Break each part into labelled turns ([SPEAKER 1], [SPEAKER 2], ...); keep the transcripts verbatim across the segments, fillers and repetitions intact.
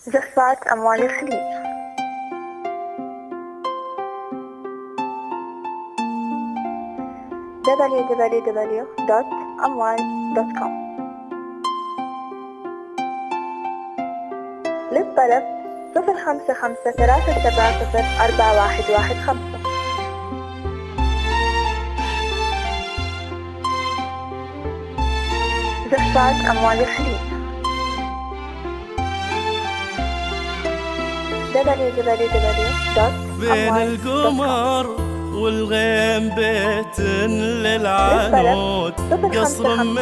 [SPEAKER 1] جفات أموال الخليج. دبليو دبليو دبليو دوت أموال دوت كوم. للطلب صفر خمسة خمسة ثلاثة سبعة صفر أربعة واحد واحد خمسة. جفات أموال الخليج. دبليو دبليو دبليو دوت
[SPEAKER 2] بين القمر والغيم بيت للعنود، قصر من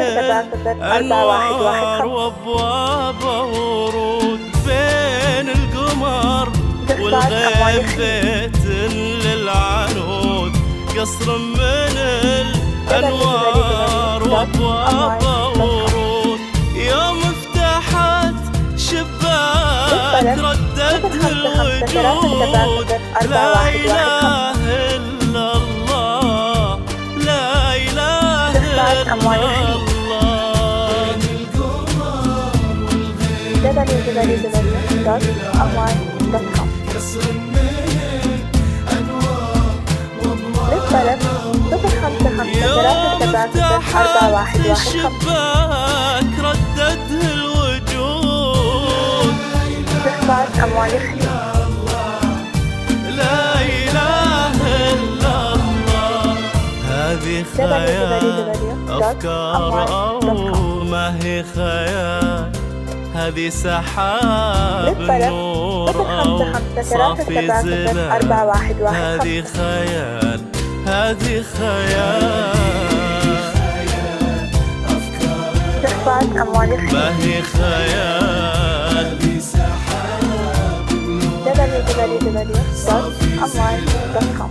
[SPEAKER 2] الأنوار وأبواب ورود. بين القمر والغيم بيت للعنود، قصر من الأنوار وأبواب ورود. يوم فتحت شباك ردت الوجود، لا إله إلا الله، لا إله إلا الله.
[SPEAKER 1] دبليو دبليو دبليو دوت أموال دوت كوم. للطلب صفر خمسة خمسة ثلاثة سبعة صفر أربعة واحد واحد خمسة.
[SPEAKER 2] الشباك ردت الوجود،
[SPEAKER 1] جفات أموال الخليج.
[SPEAKER 2] لا إله إلا الله. هذه خيال أفكار أو ما هي خيال، هذه سحاب النور أو صافي زلال. هذه خيال، هذه خيال،
[SPEAKER 1] جفات أموال الخليج.
[SPEAKER 2] ما هي خيال.
[SPEAKER 1] دبليو دبليو دبليو دوت أموال دوت كوم.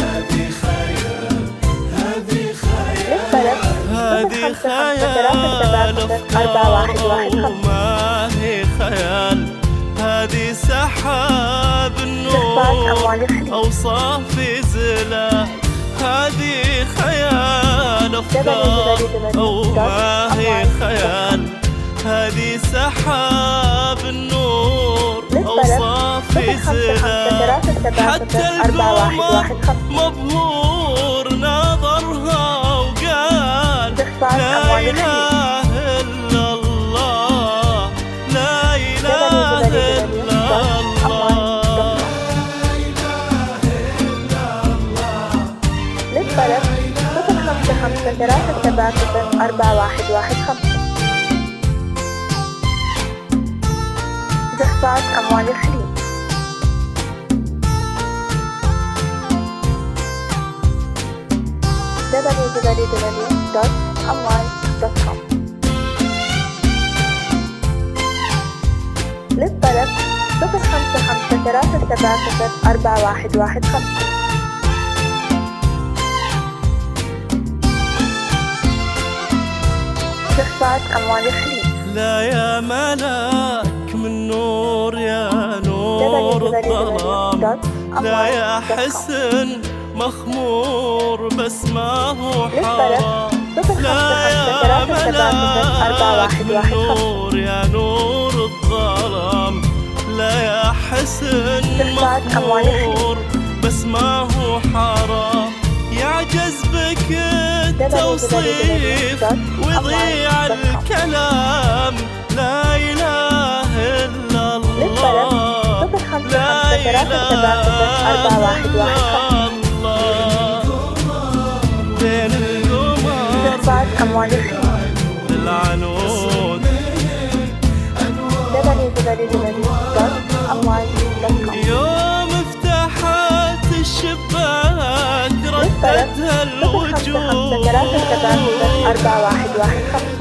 [SPEAKER 1] للطلب
[SPEAKER 2] هذه خيال أفكار وما هي خيال، هذه سحاب النور أو صافي زلال. هذه خيال أفكار أو ما هي خيال، هذه سحاب النور أو صافي زلال. حتى القمر مبهور نظرها وقال لا إله إلا الله، لا إله إلا الله.
[SPEAKER 1] للطلب صفر خمسة خمسة ثلاثة سبعة صفر أربعة واحد واحد خمسة. جفات أموال الخليج. دبليو دبليو دبليو دوت أموال دوت كوم. للطلب صفر خمسة خمسة ثلاثة سبعة صفر أربعة واحد واحد خمسة. جفات أموال الخليج.
[SPEAKER 2] لا يا ملاك من نور يا نور الظلام، لا يا حسن مخمور بس ما هو حرام. لا يا ملاك من نور يا نور الظلام، لا يا حسن مخمور بس ما هو حرام. يعجز بك التوصيف ويضيع الكلام. لا إله إلا الله، لا إله إلا الله. بين القمر للعنود.
[SPEAKER 1] دبليو دبليو دبليو دوت أموال دوت كوم.
[SPEAKER 2] يوم فتحت الشباك ردتها الوجود،
[SPEAKER 1] أربعة واحد واحد خمسة.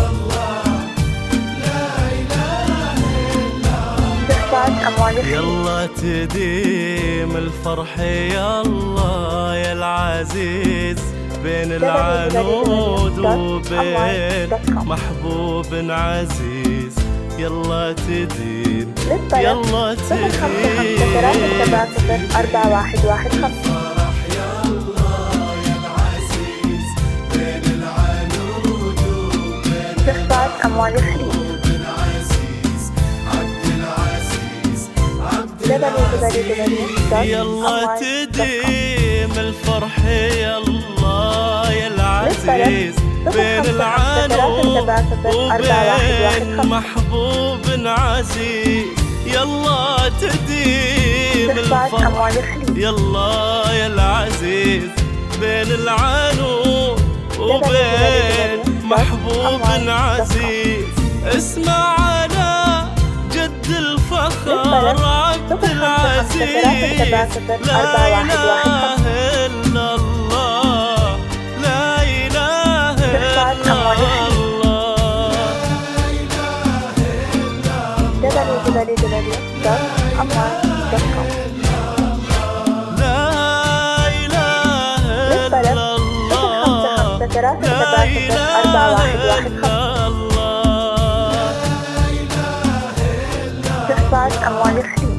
[SPEAKER 1] جفات أموال الخليج.
[SPEAKER 2] يلا تديم الفرح يلا يا العزيز، بين العنود وبين محبوب عزيز. يلا تديم، يلا تديم.
[SPEAKER 1] أربعة واحد واحد خمسة. جفات أموال الخليج.
[SPEAKER 2] يلا تديم الفرح يلا يا العزيز بين العنود وبين محبوب عزيز. يلا تديم الفرح يلا يا العزيز بين العنود وبين محبوب عزيز. اسمعنا جد الفخر عبد العزيز، لا إله إلا الله لا إله إلا الله.
[SPEAKER 1] دبليو دبليو دبليو دوت أمواج دوت كوم.
[SPEAKER 2] لا إله إلا الله لا إله إلا الله.
[SPEAKER 1] استخراج أموال الخليج.